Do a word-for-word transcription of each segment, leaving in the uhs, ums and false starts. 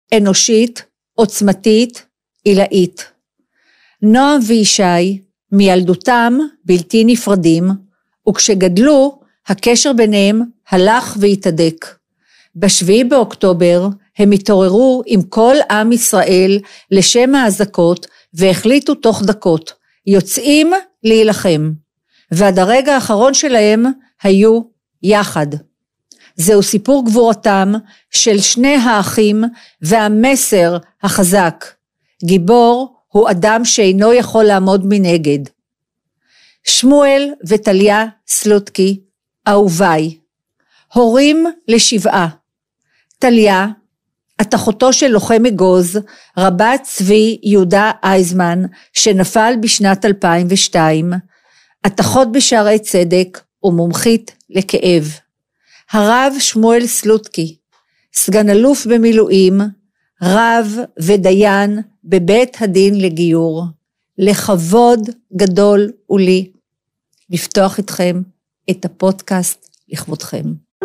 אנושית, עוצמתית, עילאית. נועם וישי מילדותם בלתי נפרדים, וכשגדלו הקשר ביניהם הלך והתהדק. בשביעי באוקטובר הם התעוררו עם כל עם ישראל לשם האזעקות, והחליטו תוך דקות, יוצאים להילחם, ועד הרגע האחרון שלהם היו יחד. זהו סיפור גבורתם של שני האחים, והמסר החזק, גיבור הוא אדם שאינו יכול לעמוד מנגד. שמואל וטליה סלוטקי, אהוביי, הורים לשבעה. טליה, את אחותו של לוחם אגוז, רבת צבי יהודה אייזמן, שנפל בשנת אלפיים ושתיים, את אחות בשערי צדק ומומחית לכאב. הרב שמואל סלוטקי, סגן אלוף במילואים, רב ודיין בבית הדין לגיור. לכבוד גדול הוא לי לפתוח איתכם את הפודקאסט לכבודכם.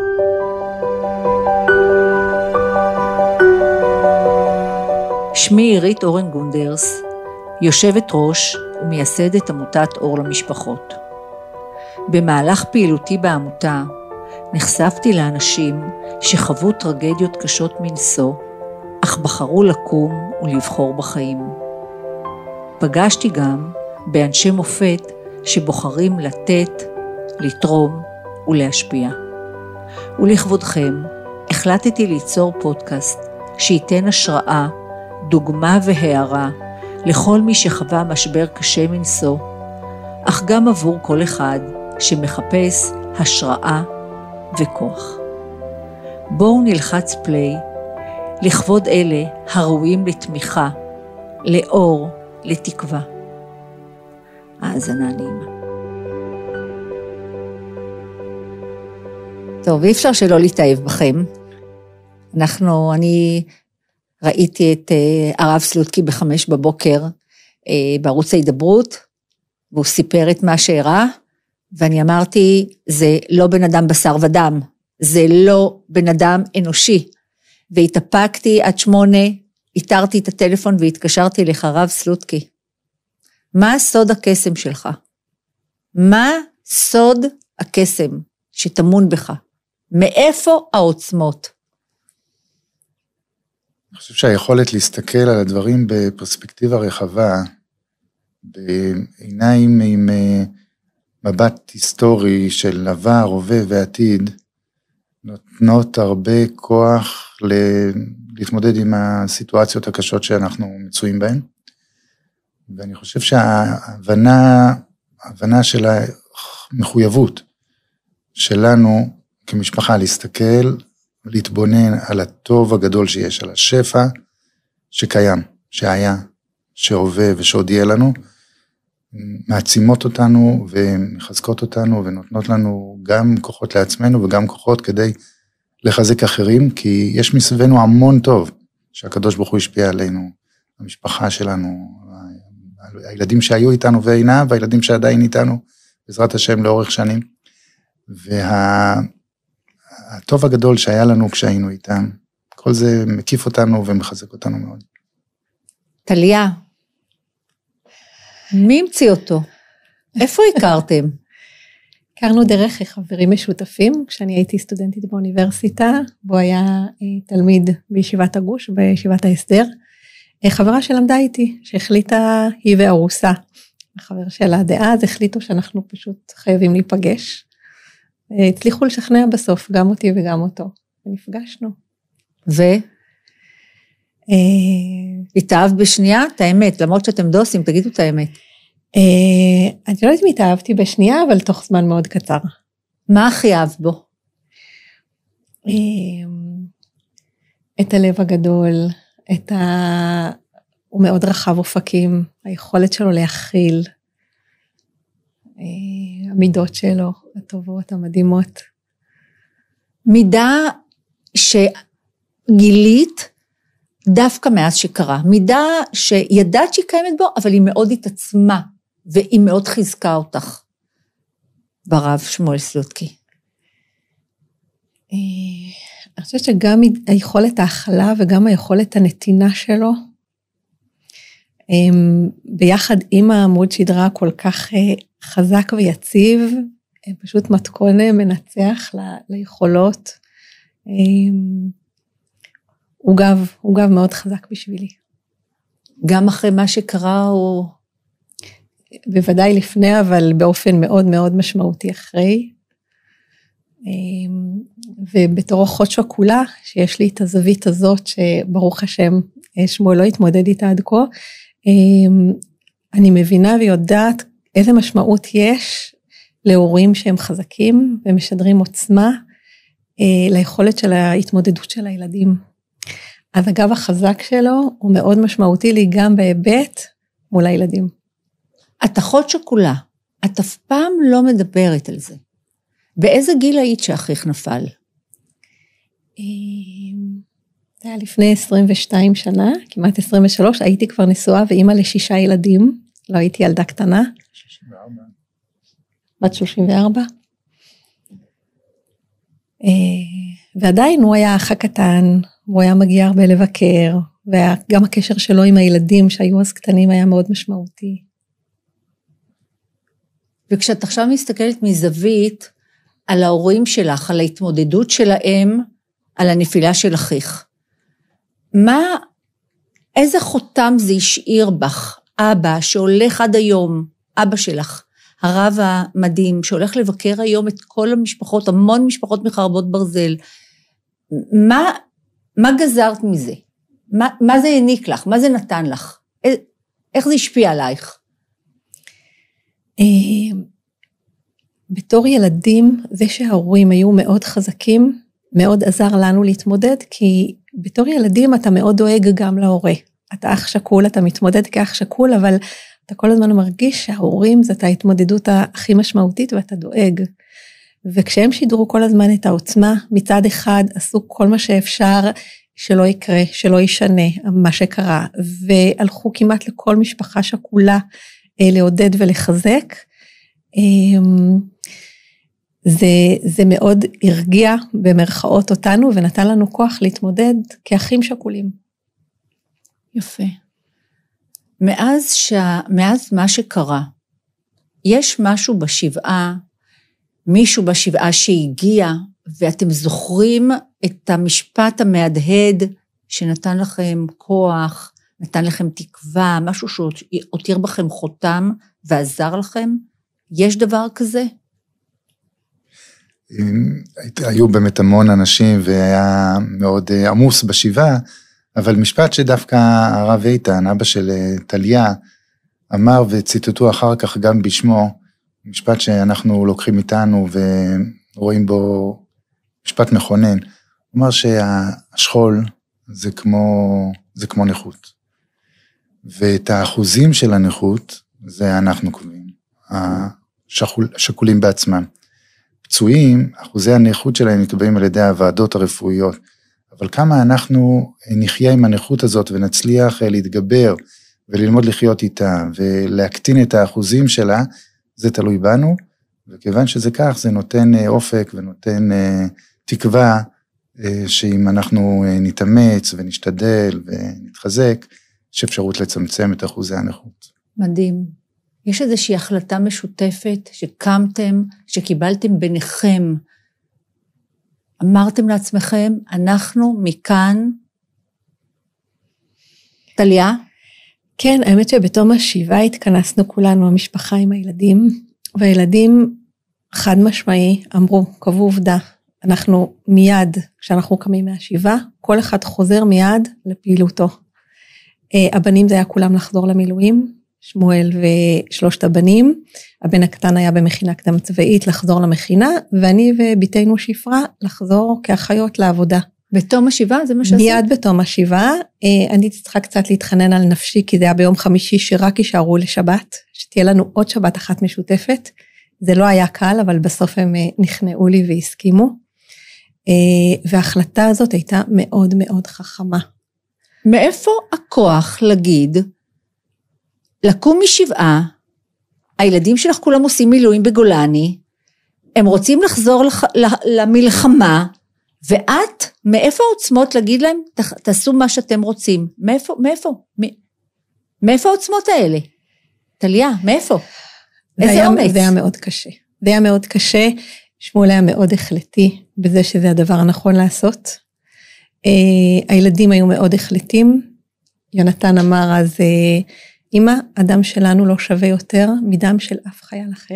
שמי עירית אורן גונדרס, יושבת ראש ומייסדת עמותת אור למשפחות. במהלך פעילותי בעמותה, נחשפתי לאנשים שחוו טרגדיות קשות מנשוא, אך בחרו לקום ולבחור בחיים. פגשתי גם באנשי מופת שבוחרים לתת, לתרום ולהשפיע. ולכבודכם החלטתי ליצור פודקאסט שייתן השראה, דוגמה והערה לכל מי שחווה משבר קשה מנשוא, אך גם עבור כל אחד שמחפש השראה וכוח. בואו נלחץ פליי לכבוד אלה הראויים לתמיכה, לאור, לתקווה. האזנה נעימה. טוב, אי אפשר שלא להתאהב בכם. אנחנו, אני ראיתי את uh, הרב סלוטקי בחמש בבוקר uh, בערוץ ההידברות, והוא סיפר את מה שהראה, ואני אמרתי, זה לא בן אדם בשר ודם, זה לא בן אדם אנושי. והתאפקתי עד שמונה, איתרתי את הטלפון והתקשרתי לך, הרב סלוטקי. מה סוד הקסם שלך? מה סוד הקסם שטמון בך? מאיפה העוצמות? אני חושב שהיכולת להסתכל על הדברים בפרספקטיבה רחבה, בעיניים עם מבט היסטורי של עבר, הווה ועתיד, נותנות הרבה כוח להתמודד עם הסיטואציות הקשות שאנחנו מצויים בהן. ואני חושב שההבנה, ההבנה של המחויבות שלנו כמשפחה להסתכל, להתבונן על הטוב הגדול שיש, על השפע שקיים, שהיה, שהווה ושעוד יהיה לנו, מעצימות אותנו ומחזקות אותנו ונותנות לנו גם כוחות לעצמנו וגם כוחות כדי לחזק אחרים, כי יש מסביבנו המון טוב שהקדוש ברוך הוא השפיע עלינו, המשפחה שלנו, הילדים שהיו איתנו ואינם, והילדים שעדיין איתנו, בעזרת השם לאורך שנים, והטוב הגדול שהיה לנו כשהיינו איתם, כל זה מקיף אותנו ומחזק אותנו מאוד. טליה, מי המציא אותו? איפה הכרתם? הכרנו דרך חברים משותפים, כשאני הייתי סטודנטית באוניברסיטה, בו היה תלמיד בישיבת הגוש, בישיבת ההסדר, חברה שלמדה איתי, שהחליטה, היא וארוסה, החבר שלה דאז, החליטו שאנחנו פשוט חייבים להיפגש, הצליחו לשכנע בסוף, גם אותי וגם אותו, ונפגשנו. ו? התאהב בשנייה? את האמת, למרות שאתם דוסים, תגידו את האמת. אני לא יודעת אם התאהבתי בשנייה, אבל תוך זמן מאוד קצר. מה הכי אהב בו? את הלב הגדול, את ה... הוא מאוד רחב אופקים, היכולת שלו להכיל, המידות שלו, הטובות, המדהימות. מידה שגילית דווקא מאז שקרה, מידה שידעת שהיא קיימת בו, אבל היא מאוד התעצמה, והיא מאוד חיזקה אותך, ברב שמואל סלוטקי. אני חושבת שגם היכולת ההכלה וגם היכולת הנתינה שלו, ביחד עם העמוד שדרה כל כך חזק ויציב, פשוט מתכון מנצח ליכולות, הוא גב, הוא גב מאוד חזק בשבילי. גם אחרי מה שקרה הוא... בוודאי לפני, אבל באופן מאוד מאוד משמעותי אחרי. ובתור אחות שכולה, שיש לי את הזווית הזאת, שברוך השם, שמואל לא התמודד איתה עד כה, אני מבינה ויודעת איזה משמעות יש להורים שהם חזקים, ומשדרים עוצמה, ליכולת של ההתמודדות של הילדים. אז הגב החזק שלו, הוא מאוד משמעותי לי גם בהיבט מול הילדים. את אחות שכולה, את אף פעם לא מדברת על זה. באיזה גיל היית שאחיך נפל? זה היה לפני עשרים ושתיים שנה, כמעט עשרים ושלוש, הייתי כבר נשואה ואימא לשישה ילדים, לא הייתי ילדה קטנה. שלושים וארבע. בת שלושים וארבע. ועדיין הוא היה אח הקטן, הוא היה מגיע הרבה לבקר, וגם הקשר שלו עם הילדים שהיו אז קטנים היה מאוד משמעותי. וכשאת עכשיו מסתכלת מזווית על ההורים שלך, על ההתמודדות שלהם, על הנפילה של אחיך, מה, איזה חותם זה השאיר בך, אבא שהולך עד היום, אבא שלך, הרב המדהים, שהולך לבקר היום את כל המשפחות, המון משפחות מחרבות ברזל, מה, מה גזרת מזה? מה, מה זה העניק לך? מה זה נתן לך? איך זה השפיע עלייך? בתור ילדים, זה שההורים היו מאוד חזקים, מאוד עזר לנו להתמודד, כי בתור ילדים אתה מאוד דואג גם להורה. אתה אח שקול, אתה מתמודד כאח שקול, אבל אתה כל הזמן מרגיש שההורים זאת ההתמודדות הכי משמעותית, ואתה דואג. וכשהם שידרו כל הזמן את העוצמה, מצד אחד עשו כל מה שאפשר שלא יקרה, שלא ישנה מה שקרה, והלכו כמעט לכל משפחה שקולה לעודד ולחזק. זה, זה מאוד הרגיע במרכאות אותנו, ונתן לנו כוח להתמודד כאחים שקולים. יפה. מאז, שה, מאז מה שקרה, יש משהו בשבעה, מישהו בשבעה שהגיע, ואתם זוכרים את המשפט המהדהד, שנתן לכם כוח, נתן לכם תקווה, משהו שהותיר בכם חותם, ועזר לכם? יש דבר כזה? היו באמת המון אנשים, והיה מאוד עמוס בשבעה, אבל משפט שדווקא הרב איתן, אבא של טליה, אמר וציטטו אחר כך גם בשמו, משפט שאנחנו לוקחים איתנו ורואים בו משפט מכונן, הוא אמר שהשכול זה כמו, זה כמו נכות, ואת האחוזים של הנכות זה אנחנו קובעים, השכולים בעצמם. פצועים, אחוזי הנכות שלהם נקבעים על ידי הוועדות הרפואיות, אבל כמה אנחנו נחיה עם הנכות הזאת ונצליח להתגבר וללמוד לחיות איתה ולהקטין את האחוזים שלה, זה תלוי בנו, וכיוון שזה כך, זה נותן אופק ונותן תקווה, שאם אנחנו נתאמץ ונשתדל ונתחזק, יש אפשרות לצמצם את אחוזי הנכות. מדהים. יש איזושהי החלטה משותפת שקמתם, שקיבלתם ביניכם, אמרתם לעצמכם, אנחנו מכאן, טליה? כן, האמת שבתום השבעה התכנסנו כולנו, המשפחה עם הילדים, והילדים חד משמעי אמרו, קבעו עובדה, אנחנו מיד, כשאנחנו קמים מהשבעה, כל אחד חוזר מיד לפעילותו. הבנים זה היה כולם לחזור למילואים, שמואל ושלושת הבנים, הבן הקטן היה במכינה קדם צבאית לחזור למכינה, ואני וביתנו שפרה לחזור כאחיות לעבודה. בתום השבעה זה מה שעשית? מיד בתום השבעה, אני צריכה קצת להתחנן על נפשי, כי זה היה ביום חמישי שרק יישארו לשבת, שתהיה לנו עוד שבת אחת משותפת, זה לא היה קל, אבל בסוף הם נכנעו לי והסכימו, וההחלטה הזאת הייתה מאוד מאוד חכמה. מאיפה הכוח להגיד, לקום משבעה, הילדים שלך כולם עושים מילואים בגולני, הם רוצים לחזור לח, למלחמה, ואת, מאיפה העוצמות להגיד להם, תעשו מה שאתם רוצים? מאיפה, מאיפה? מאיפה העוצמות האלה? טליה, מאיפה? איזה היה, אומץ? זה היה מאוד קשה. זה היה מאוד קשה, שמואל היה מאוד החלטי, בזה שזה הדבר הנכון לעשות. הילדים היו מאוד החלטים, יונתן אמר אז, אמא, הדם שלנו לא שווה יותר מדם של אף חייל אחר.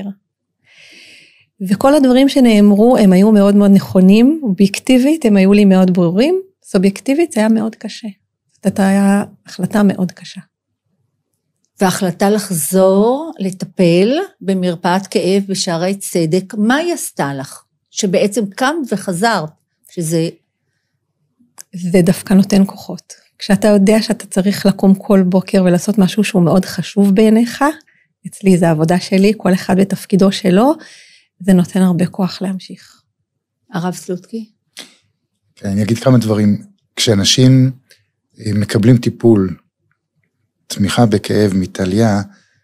וכל הדברים שנאמרו, הם היו מאוד מאוד נכונים, אובייקטיבית, הם היו לי מאוד ברורים, סובייקטיבית זה היה מאוד קשה. זאת הייתה החלטה מאוד קשה. וההחלטה לחזור, לטפל במרפאת כאב בשערי צדק, מה היא עשתה לך? שבעצם קם וחזרת, שזה... זה דווקא נותן כוחות. כשאתה יודע שאתה צריך לקום כל בוקר ולעשות משהו שהוא מאוד חשוב בעיניך, אצלי זה העבודה שלי, כל אחד בתפקידו שלו, זה נותן הרבה כוח להמשיך. הרב סלוטקי? כן, אני אגיד כמה דברים. כשאנשים מקבלים טיפול, תמיכה בכאב מטליה,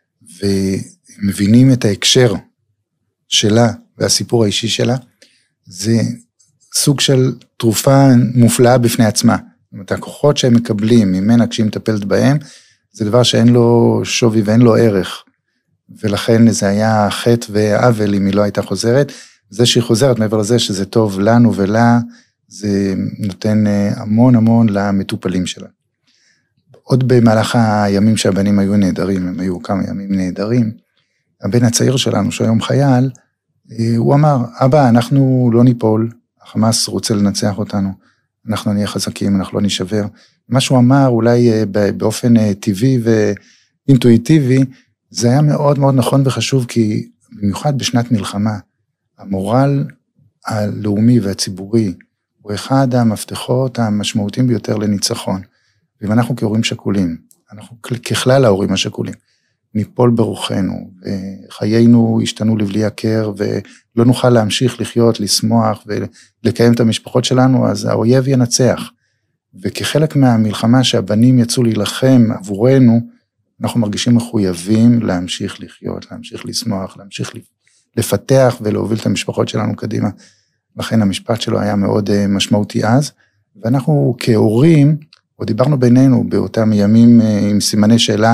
ומבינים את ההקשר שלה והסיפור האישי שלה, זה סוג של תרופה מופלאה בפני עצמה. זאת אומרת, הכוחות שהם מקבלים ממנה כשהיא מטפלת בהם, זה דבר שאין לו שווי ואין לו ערך. ולכן זה היה חטא ועוול אם היא לא הייתה חוזרת. זה שהיא חוזרת מעבר לזה שזה טוב לנו ולה, זה נותן המון המון למטופלים שלה. עוד במהלך הימים שהבנים היו נהדרים, הם היו כמה ימים נהדרים, הבן הצעיר שלנו, שהיום חייל, הוא אמר, אבא, אנחנו לא ניפול, החמאס רוצה לנצח אותנו, אנחנו נהיה חזקים, אנחנו לא נשבר. מה שהוא אמר, אולי באופן טבעי ואינטואיטיבי, זה היה מאוד מאוד נכון וחשוב, כי במיוחד בשנת מלחמה, המורל הלאומי והציבורי, הוא אחד המפתחות המשמעותיים ביותר לניצחון. ואם אנחנו כהורים שכולים, אנחנו ככלל ההורים השכולים, ניפול ברוחנו, וחיינו השתנו לבלי הכר, ולא נוכל להמשיך לחיות, לשמוח, ולקיים את המשפחות שלנו, אז האויב ינצח. וכחלק מהמלחמה שהבנים יצאו להילחם עבורנו, אנחנו מרגישים מחויבים להמשיך לחיות, להמשיך לשמוח, להמשיך לפתח ולהוביל את המשפחות שלנו קדימה. לכן המשפט שלו היה מאוד משמעותי אז, ואנחנו כהורים, או דיברנו בינינו באותם ימים עם סימני שאלה,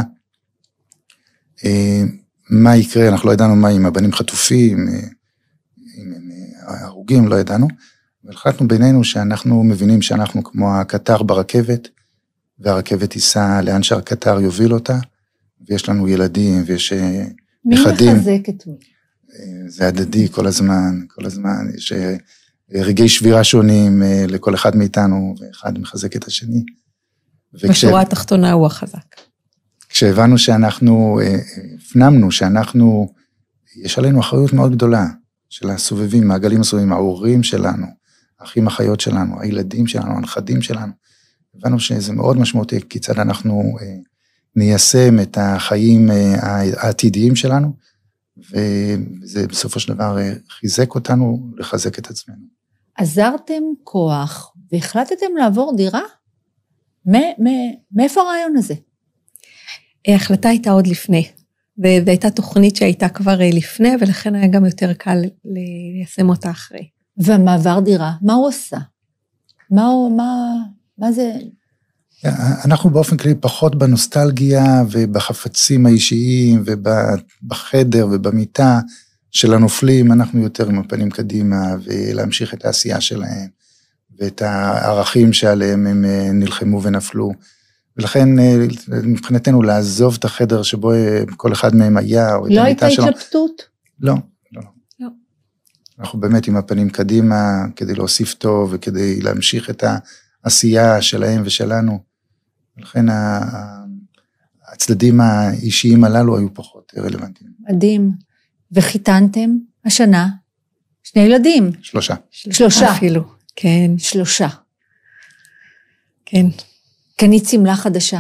מה יקרה, אנחנו לא ידענו מה עם הבנים חטופים, עם הרוגים, לא ידענו, והחלטנו בינינו שאנחנו מבינים שאנחנו כמו הקטר ברכבת, והרכבת ייסע לאן שהקטר יוביל אותה, ויש לנו ילדים, ויש נכדים. מי מחזק את מי? זה הדדי כל הזמן, כל הזמן, יש רגעי שבירה שונים לכל אחד מאיתנו, ואחד מחזק את השני. בשורה התחתונה הוא החזק. כשהבנו שאנחנו, הפנמנו שאנחנו, יש עלינו אחריות מאוד גדולה, של הסובבים, מעגלים הסובבים, ההורים שלנו, האחים החיות שלנו, הילדים שלנו, הנכדים שלנו, הבנו שזה מאוד משמעותי, כיצד אנחנו ניישם את החיים העתידיים שלנו, וזה בסופו של דבר חיזק אותנו לחזק את עצמנו. עזרתם כוח והחלטתם לעבור דירה? מאיפה הרעיון הזה? ההחלטה הייתה עוד לפני, והייתה תוכנית שהייתה כבר לפני, ולכן היה גם יותר קל ליישם אותה אחרי. והמעבר דירה, מה הוא עושה? מה, הוא, מה, מה זה? אנחנו באופן כללי פחות בנוסטלגיה, ובחפצים האישיים, ובחדר ובמיטה של הנופלים, אנחנו יותר עם הפנים קדימה, ולהמשיך את העשייה שלהם, ואת הערכים שעליהם הם נלחמו ונפלו. ולכן מבחינתנו לעזוב את החדר שבו כל אחד מהם היה, או את לא המיטה שלו. הייתה התלבטות? לא, לא, לא. אנחנו באמת עם הפנים קדימה, כדי להוסיף טוב, וכדי להמשיך את העשייה שלהם ושלנו. ולכן הצדדים האישיים הללו היו פחות רלוונטיים. מדהים. וחיתנתם השנה שני ילדים. שלושה. שלושה. אפילו, כן. שלושה. כן. קנית סמלה חדשה.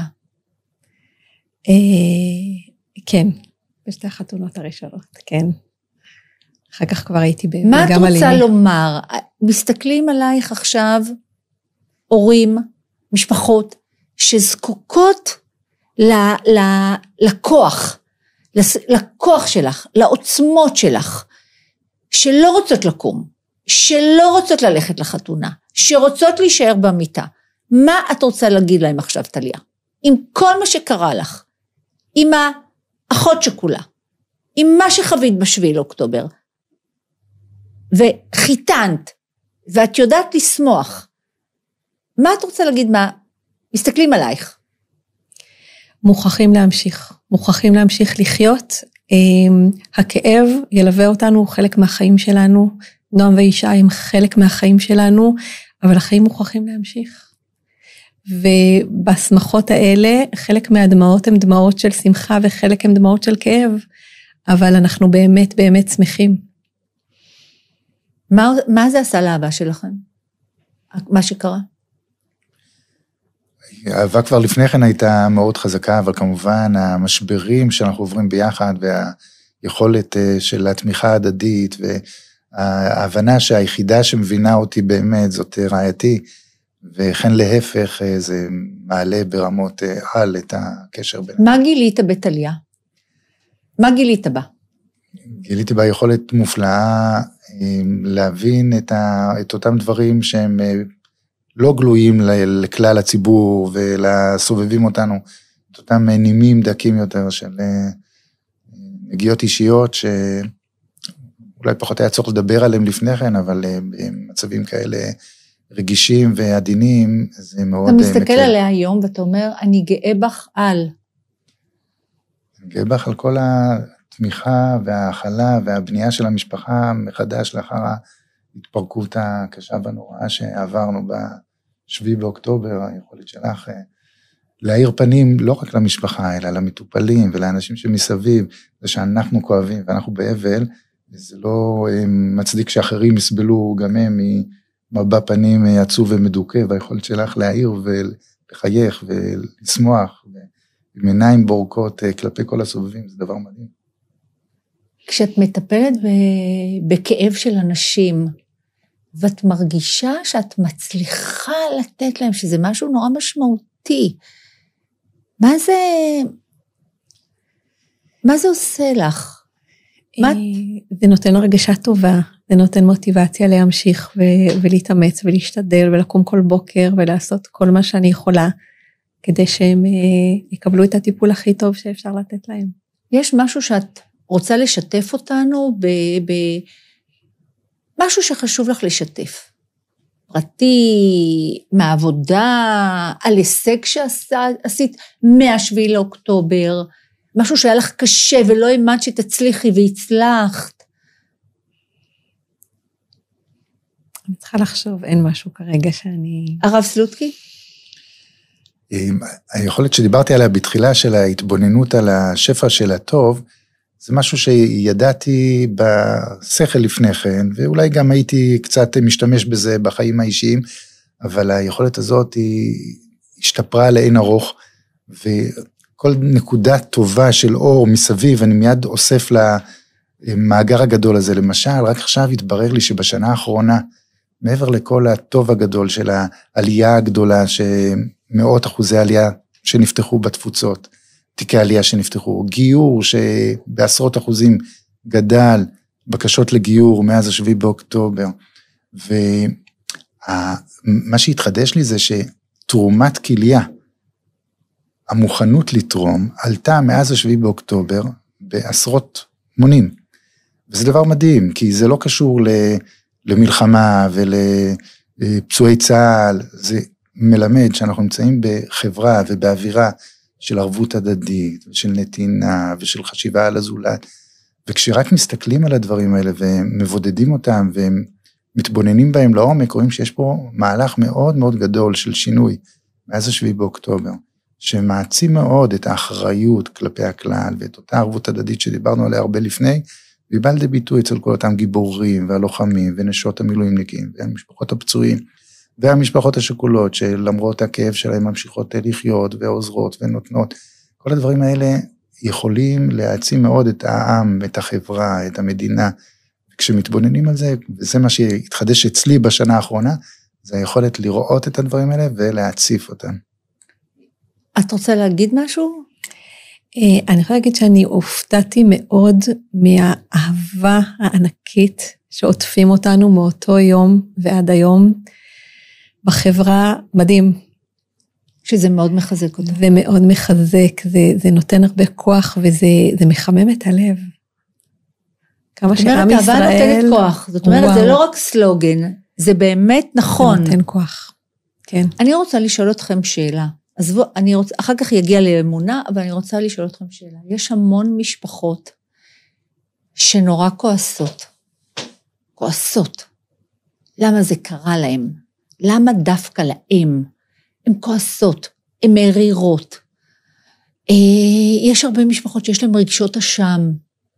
כן, בשתי החתונות הראשונות, כן. אחר כך כבר הייתי בגם מה אלימי. את רוצה לומר? מסתכלים עלייך עכשיו, הורים, משפחות, שזקוקות ל- ל- לכוח, לכוח שלך, לעוצמות שלך, שלא רוצות לקום, שלא רוצות ללכת לחתונה, שרוצות להישאר במיטה, מה את רוצה להגיד להם עכשיו, טליה? עם כל מה שקרה לך, עם האחות שכולה, עם מה שחווית בשביעי לאוקטובר, וחיתנת, ואת יודעת לשמוח, מה את רוצה להגיד? מה? מסתכלים עלייך. מוכרחים להמשיך, מוכרחים להמשיך לחיות, הכאב ילווה אותנו, חלק מהחיים שלנו, נועם ואישה הם חלק מהחיים שלנו, אבל החיים מוכרחים להמשיך. ובשמחות האלה, חלק מהדמעות הן דמעות של שמחה, וחלק הן דמעות של כאב, אבל אנחנו באמת באמת שמחים. מה, מה זה עשה לאהבה שלכם? מה שקרה? האהבה כבר לפני כן הייתה מאוד חזקה, אבל כמובן המשברים שאנחנו עוברים ביחד, והיכולת של התמיכה ההדדית, וההבנה שהיחידה שמבינה אותי באמת זאת רעייתי, וכן להפך זה מעלה ברמות על את הקשר בין. מה גילית בטליה? מה גילית בה? גיליתי בה יכולת מופלאה להבין את, ה, את אותם דברים שהם לא גלויים לכלל הציבור ולסובבים אותנו, את אותם נימים דקים יותר של נגיעות אישיות שאולי פחות היה צורך לדבר עליהם לפני כן, אבל במצבים כאלה רגישים ועדינים, זה מאוד... אתה מסתכל מקל. עליה היום ואתה אומר, אני גאה בך על. אני גאה בך על כל התמיכה וההכלה והבנייה של המשפחה מחדש לאחר ההתפרקות הקשה והנוראה שעברנו בשביעי באוקטובר, היכולת שלך להאיר פנים לא רק למשפחה, אלא למטופלים ולאנשים שמסביב, זה שאנחנו כואבים ואנחנו באבל, זה לא מצדיק שאחרים יסבלו גם הם מבע פנים עצוב ומדוכא, והיכולת שלך להאיר ולחייך ולשמוח, עם עיניים בורקות כלפי כל הסובבים, זה דבר מדהים. כשאת מטפלת בכאב של אנשים, ואת מרגישה שאת מצליחה לתת להם, שזה משהו נורא משמעותי, מה זה, מה זה עושה לך? מה... זה נותן הרגשה טובה, זה נותן מוטיבציה להמשיך ו- ולהתאמץ ולהשתדל ולקום כל בוקר ולעשות כל מה שאני יכולה, כדי שהם יקבלו את הטיפול הכי טוב שאפשר לתת להם. יש משהו שאת רוצה לשתף אותנו, במשהו שחשוב לך לשתף? פרטי, מהעבודה, על הישג שעשית מהשביעי לאוקטובר, משהו שהיה לך קשה ולא האמנת שתצליחי והצלחת. אני צריכה לחשוב, אין משהו כרגע שאני... הרב סלוטקי? היכולת שדיברתי עליה בתחילה של ההתבוננות על השפע של הטוב, זה משהו שידעתי בשכל לפני כן, ואולי גם הייתי קצת משתמש בזה בחיים האישיים, אבל היכולת הזאת היא השתפרה לאין ארוך, וכל נקודה טובה של אור מסביב, אני מיד אוסף למאגר הגדול הזה. למשל, רק עכשיו התברר לי שבשנה האחרונה, מעבר לכל הטוב הגדול של העלייה הגדולה, שמאות אחוזי עלייה שנפתחו בתפוצות, תיקי עלייה שנפתחו, גיור שבעשרות אחוזים גדל, בקשות לגיור מאז השביעי באוקטובר, ומה שהתחדש לי זה שתרומת כליה, המוכנות לתרום, עלתה מאז השביעי באוקטובר בעשרות מונים, וזה דבר מדהים, כי זה לא קשור למלחמה ולפצועי צה"ל, זה מלמד שאנחנו נמצאים בחברה ובאווירה, של ערבות הדדית, ושל נתינה, ושל חשיבה על הזולת, וכשרק מסתכלים על הדברים האלה, ומבודדים אותם, ומתבוננים בהם לעומק, רואים שיש פה מהלך מאוד מאוד גדול של שינוי, מאז השביעי באוקטובר, שמעצים מאוד את האחריות כלפי הכלל, ואת אותה ערבות הדדית שדיברנו עליה הרבה לפני, והיא באה לידי ביטוי אצל כל אותם גיבורים, והלוחמים, ונשות המילואימניקים, והמשפחות הפצועים, והמשפחות השכולות, שלמרות הכאב שלהם ממשיכות לחיות, ועוזרות ונותנות, כל הדברים האלה יכולים להעצים מאוד את העם, את החברה, את המדינה, וכשמתבוננים על זה, וזה מה שהתחדש אצלי בשנה האחרונה, זה היכולת לראות את הדברים האלה, ולהציף אותם. את רוצה להגיד משהו? אני יכולה להגיד שאני הופתעתי מאוד, מהאהבה הענקית, שעוטפים אותנו מאותו יום ועד היום, בחברה מדהים. שזה מאוד מחזק אותה. זה מאוד מחזק, זה, זה נותן הרבה כוח, וזה זה מחמם את הלב. כמה שעם ישראל... אהבה נותנת כוח, זאת אומרת, וואו. זה לא רק סלוגן, זה באמת נכון. זה נותן כוח, כן. אני רוצה לשאול אתכם שאלה, אז אני רוצה, אחר כך יגיע לאמונה, אבל אני רוצה לשאול אתכם שאלה. יש המון משפחות שנורא כועסות, כועסות. למה זה קרה להם? למה דווקא להם? הן כועסות, הן מרירות. יש הרבה משפחות שיש להן רגשות אשם.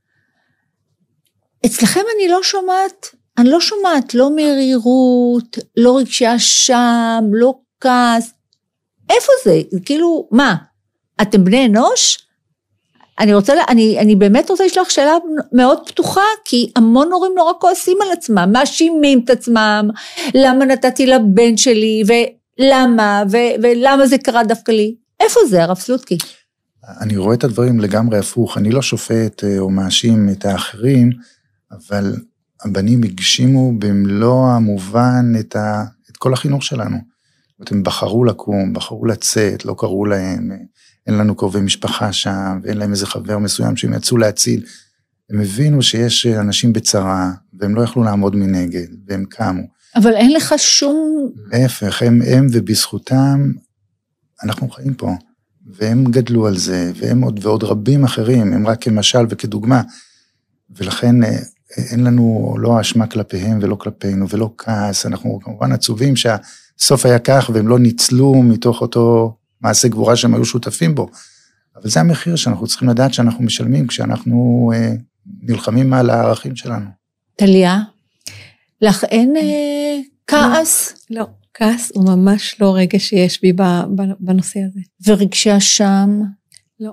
אצלכם אני לא שומעת, אני לא שומעת, לא מרירות, לא רגשי אשם, לא כעס. איפה זה? כאילו, מה? אתם בני אנוש? אני רוצה, אני, אני באמת רוצה לשלוח שאלה מאוד פתוחה, כי המון הורים נורא כועסים על עצמם, מאשימים את עצמם, למה נתתי לבן שלי, ולמה, ו- ולמה זה קרה דווקא לי? איפה זה, הרב סלוטקי? אני רואה את הדברים לגמרי הפוך, אני לא שופט או מאשים את האחרים, אבל הבנים הגשימו במלוא המובן את, ה, את כל החינוך שלנו. הם בחרו לקום, בחרו לצאת, לא קראו להם, אין לנו קרובי משפחה שם, ואין להם איזה חבר מסוים שהם יצאו להציל. הם הבינו שיש אנשים בצרה, והם לא יכלו לעמוד מנגד, והם קמו. אבל אין לך שום... להפך, הם, הם ובזכותם, אנחנו חיים פה, והם גדלו על זה, והם עוד ועוד רבים אחרים, הם רק כמשל וכדוגמה, ולכן אין לנו לא אשמה כלפיהם ולא כלפינו, ולא כעס, אנחנו כמובן עצובים שהסוף היה כך, והם לא ניצלו מתוך אותו מעשה גבורה שהם היו שותפים בו, אבל זה המחיר שאנחנו צריכים לדעת שאנחנו משלמים, כשאנחנו אה, נלחמים על הערכים שלנו. טליה, לך אין אה, כעס? לא, כעס הוא ממש לא רגע שיש בי בנושא הזה. ורגשי אשם? לא.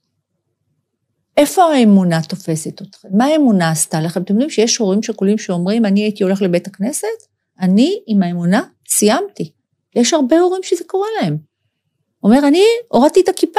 איפה האמונה תופסת אתכם? מה האמונה עשתה לכם? אתם יודעים שיש הורים שכולים שאומרים, אני הייתי הולך לבית הכנסת, אני עם האמונה סיימתי. יש הרבה הורים שזה קורה להם. אומר, אני הורדתי את הכיפה.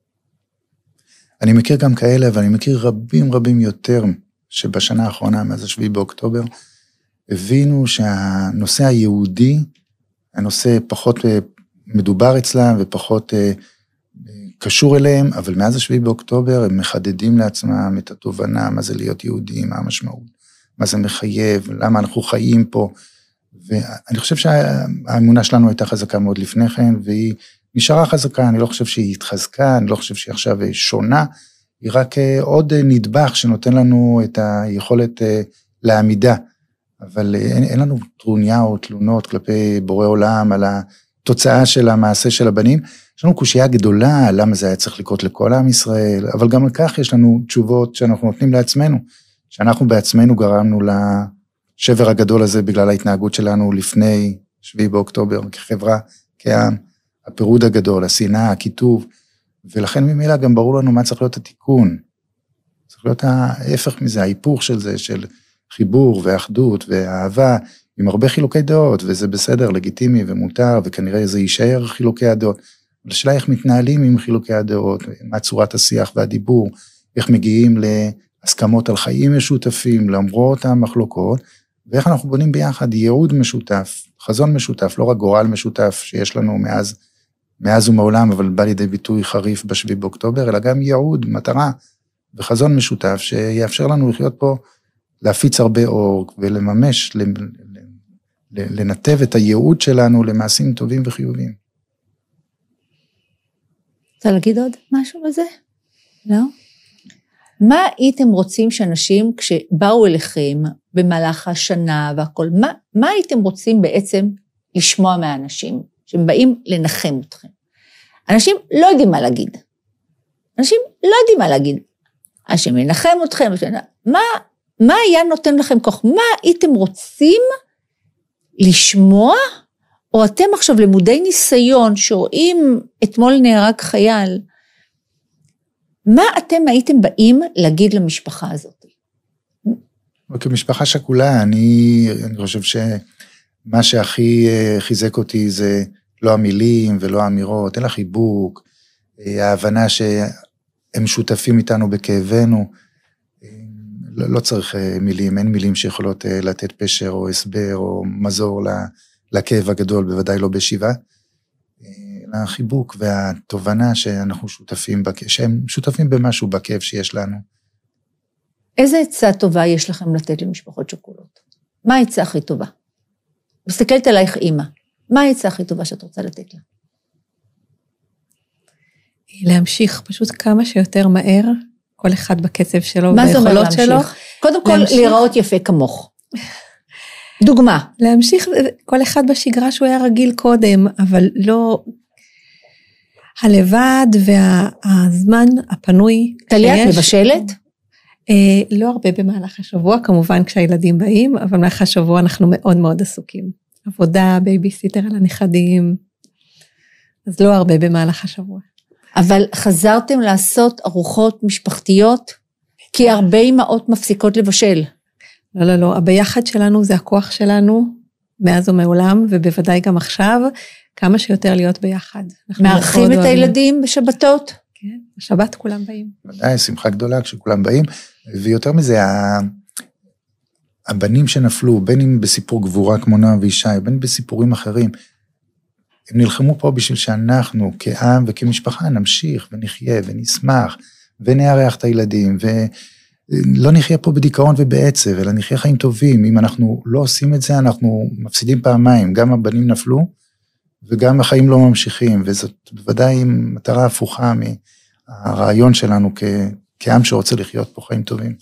אני מכיר גם כאלה, אבל אני מכיר רבים רבים יותר, שבשנה האחרונה, מאז השביעי באוקטובר, הבינו שהנושא היהודי, הנושא פחות מדובר אצלם, ופחות קשור אליהם, אבל מאז השביעי באוקטובר, הם מחדדים לעצמם את התובנה, מה זה להיות יהודי, מה המשמעות, מה זה מחייב, למה אנחנו חיים פה, ואני חושב שהאמונה שלנו הייתה חזקה מאוד לפני כן, והיא נשארה חזקה, אני לא חושב שהיא התחזקה, אני לא חושב שהיא עכשיו שונה, היא רק עוד נדבך שנותן לנו את היכולת לעמידה, אבל אין, אין לנו טרוניה או תלונות כלפי בורא עולם על התוצאה של המעשה של הבנים, יש לנו קושייה גדולה, למה זה היה צריך לקרות לכל עם ישראל, אבל גם לכך יש לנו תשובות שאנחנו נותנים לעצמנו, שאנחנו בעצמנו גרמנו לשבר הגדול הזה בגלל ההתנהגות שלנו לפני שביעי באוקטובר, כחברה, כעם, הפירוד הגדול, השנאה, הכיתוב, ולכן ממילא גם ברור לנו מה צריך להיות התיקון. צריך להיות ההפך מזה, ההיפוך של זה, של חיבור ואחדות ואהבה, עם הרבה חילוקי דעות, וזה בסדר, לגיטימי ומותר, וכנראה זה יישאר חילוקי הדעות. אבל השאלה איך מתנהלים עם חילוקי הדעות, מה צורת השיח והדיבור, איך מגיעים להסכמות על חיים משותפים, למרות המחלוקות, ואיך אנחנו בונים ביחד ייעוד משותף, חזון משותף, לא רק גורל משותף שיש לנו מאז, מאז ומעולם, אבל בא לידי ביטוי חריף בשביעי באוקטובר, אלא גם ייעוד, מטרה וחזון משותף, שיאפשר לנו לחיות פה, להפיץ הרבה אור, ולממש, לנתב את הייעוד שלנו למעשים טובים וחיוביים. רוצה להגיד עוד משהו בזה? לא? מה הייתם רוצים שאנשים, כשבאו אליכם במהלך השנה והכל, מה, מה הייתם רוצים בעצם לשמוע מהאנשים, שהם באים לנחם אתכם? אנשים לא יודעים מה להגיד. אנשים לא יודעים מה להגיד. אנשים מנחם אתכם, מה, מה היה נותן לכם כוח? מה הייתם רוצים לשמוע? או אתם עכשיו למודי ניסיון, שרואים אתמול נהרג חייל, מה אתם הייתם באים להגיד למשפחה הזאת? כמשפחה שכולה, אני, אני חושב שמה שהכי חיזק אותי זה לא המילים ולא האמירות, אלא חיבוק, ההבנה שהם שותפים איתנו בכאבנו, לא, לא צריך מילים, אין מילים שיכולות לתת פשר או הסבר או מזור לכאב הגדול, בוודאי לא בשבעה, לחיבוק והתובנה שאנחנו שותפים, שהם שותפים במשהו בכאב שיש לנו. איזה עצה טובה יש לכם לתת למשפחות שכולות? מה העצה הכי טובה? מסתכלת עלייך אימא, מה העצה הכי טובה שאת רוצה לתת לה? להמשיך פשוט כמה שיותר מהר, כל אחד בקצב שלו, מה זה אומר ביכולות שלו. קודם כל, להמשיך. להיראות יפה כמוך. דוגמה. להמשיך כל אחד בשגרה שהוא היה רגיל קודם, אבל לא... הלבד והזמן הפנוי. טליה, את מבשלת? אה, לא הרבה במהלך השבוע, כמובן כשהילדים באים, אבל במהלך השבוע אנחנו מאוד מאוד עסוקים. עבודה, בייביסיטר על הנכדים, אז לא הרבה במהלך השבוע. אבל חזרתם לעשות ארוחות משפחתיות, כי הרבה אמהות מפסיקות לבשל. לא, לא, לא, הביחד שלנו זה הכוח שלנו, מאז ומעולם, ובוודאי גם עכשיו, כמה שיותר להיות ביחד. מארחים את הילדים בשבתות? כן, בשבת כולם באים. ודאי, שמחה גדולה כשכולם באים, ויותר מזה, הבנים שנפלו, בין אם בסיפור גבורה כמו נועה וישי, בין בסיפורים אחרים, הם נלחמו פה בשביל שאנחנו כעם וכמשפחה נמשיך ונחיה ונשמח, ונארח את הילדים, ולא נחיה פה בדיכאון ובעצב, אלא נחיה חיים טובים. אם אנחנו לא עושים את זה, אנחנו מפסידים פעמיים, גם הבנים נפלו, וגם החיים לא ממשיכים, וזאת בוודאי מטרה הפוכה מהרעיון שלנו כ, כעם שרוצה לחיות פה חיים טובים.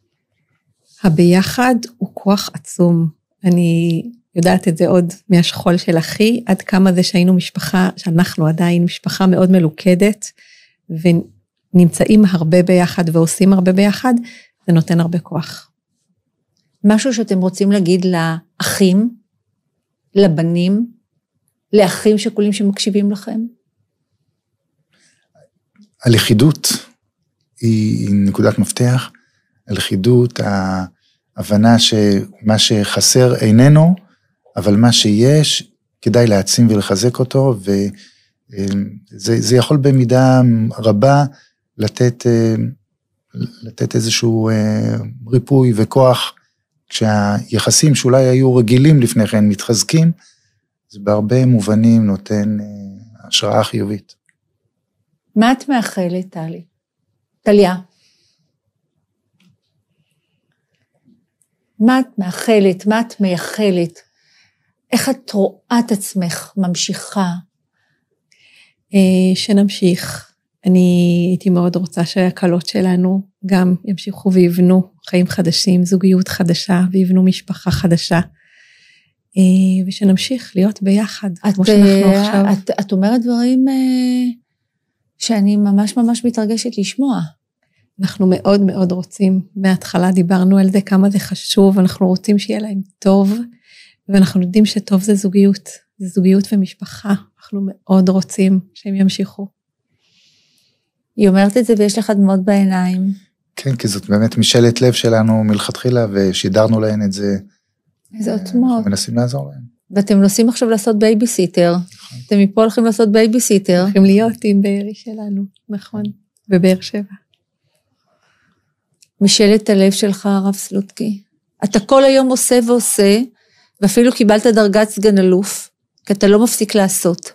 הביחד הוא כוח עצום. אני יודעת את זה עוד מהשכול של אחי, עד כמה זה שהיינו משפחה, שאנחנו עדיין משפחה מאוד מלוכדת, ונמצאים הרבה ביחד ועושים הרבה ביחד, זה נותן הרבה כוח. משהו שאתם רוצים להגיד לאחים, לבנים, לאחים שכולים שמקשיבים לכם? הלכידות היא נקודת מפתח, הלכידות, ההבנה שמה שחסר איננו, אבל מה שיש, כדאי להעצים ולחזק אותו, וזה זה יכול במידה רבה לתת, לתת איזשהו ריפוי וכוח, כשהיחסים שאולי היו רגילים לפני כן מתחזקים, זה בהרבה מובנים נותן השראה חיובית. מה את מאחלת, טלי? טליה. מה את מאחלת? מה את מייחלת? איך את רואה את עצמך ממשיכה? שנמשיך. אני הייתי מאוד רוצה שהקלות שלנו גם ימשיכו ויבנו חיים חדשים, זוגיות חדשה, ויבנו משפחה חדשה. ושנמשיך להיות ביחד, את, כמו שאנחנו עכשיו. את, את אומרת דברים שאני ממש ממש מתרגשת לשמוע. אנחנו מאוד מאוד רוצים, מההתחלה דיברנו על זה, כמה זה חשוב, אנחנו רוצים שיהיה להם טוב, ואנחנו יודעים שטוב זה זוגיות, זה זוגיות ומשפחה, אנחנו מאוד רוצים שהם ימשיכו. היא אומרת את זה ויש לך דמעות בעיניים. כן, כי זאת באמת משאלת לב שלנו מלכתחילה, ושידרנו להן את זה. איזה עוצמות. אנחנו מנסים לעזור להם. ואתם נוסעים עכשיו לעשות בייביסיטר, אתם מפה הולכים לעשות בייביסיטר. הולכים להיות עם בארי שלנו, נכון, בבאר שבע. משאלת הלב שלך, הרב סלוטקי. אתה כל היום עושה ועושה, ואפילו קיבלת דרגת סגן אלוף, כי אתה לא מפסיק לעשות.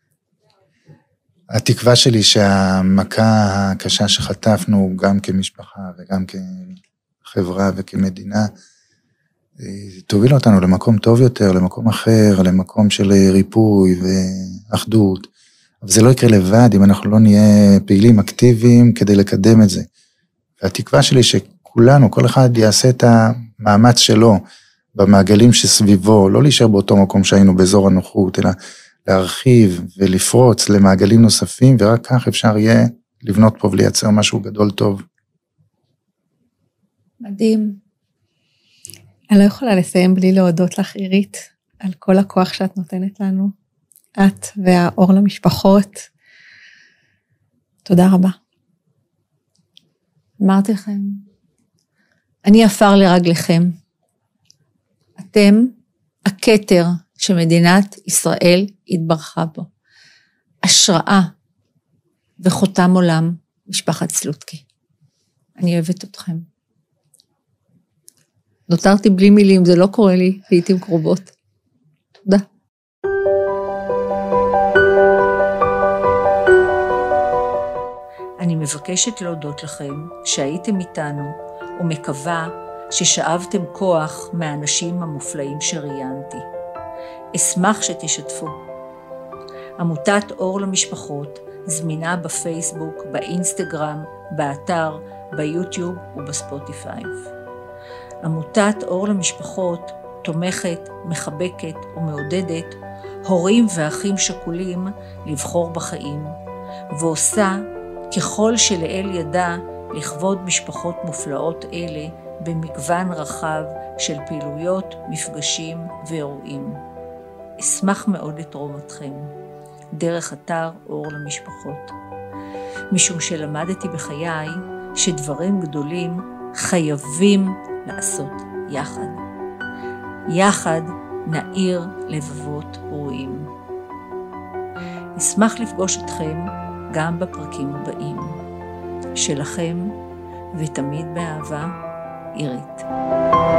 התקווה שלי שהמכה הקשה שחטפנו, גם כמשפחה וגם כחברה וכמדינה, תוביל אותנו למקום טוב יותר, למקום אחר, למקום של ריפוי ואחדות. אבל זה לא יקרה לבד אם אנחנו לא נהיה פעילים אקטיביים כדי לקדם את זה. והתקווה שלי שכולנו, כל אחד יעשה את המאמץ שלו במעגלים שסביבו, לא להישאר באותו מקום שהיינו באזור הנוחות, אלא להרחיב ולפרוץ למעגלים נוספים, ורק כך אפשר יהיה לבנות פה ולייצר משהו גדול טוב. מדהים. אני לא יכולה לסיים בלי להודות לך, עירית, על כל הכוח שאת נותנת לנו, את והאור למשפחות. תודה רבה. אמרתי לכם, אני אפר לרגליכם. אתם הכתר שמדינת ישראל התברכה בו. השראה וחותם עולם, משפחת סלוטקי. אני אוהבת אתכם. נותרתי בלי מילים, זה לא קורה לי לעתים קרובות. תודה. מבקשת להודות לכם שהייתם איתנו, ומקווה ששאבתם כוח מהאנשים המופלאים שראיינתי. אשמח שתשתפו. עמותת אור למשפחות זמינה בפייסבוק, באינסטגרם, באתר, ביוטיוב ובספוטיפיי. עמותת אור למשפחות תומכת, מחבקת ומעודדת הורים ואחים שכולים לבחור בחיים, ועושה ככל שלאל ידה לכבוד משפחות מופלאות אלה במגוון רחב של פעילויות, מפגשים ואירועים. אשמח מאוד לתרומתכם דרך אתר אור למשפחות, משום שלמדתי בחיי שדברים גדולים חייבים לעשות יחד. יחד נאיר לבבות רואים. אשמח לפגוש אתכם גם בפרקים הבאים. שלכם ותמיד באהבה, עירית.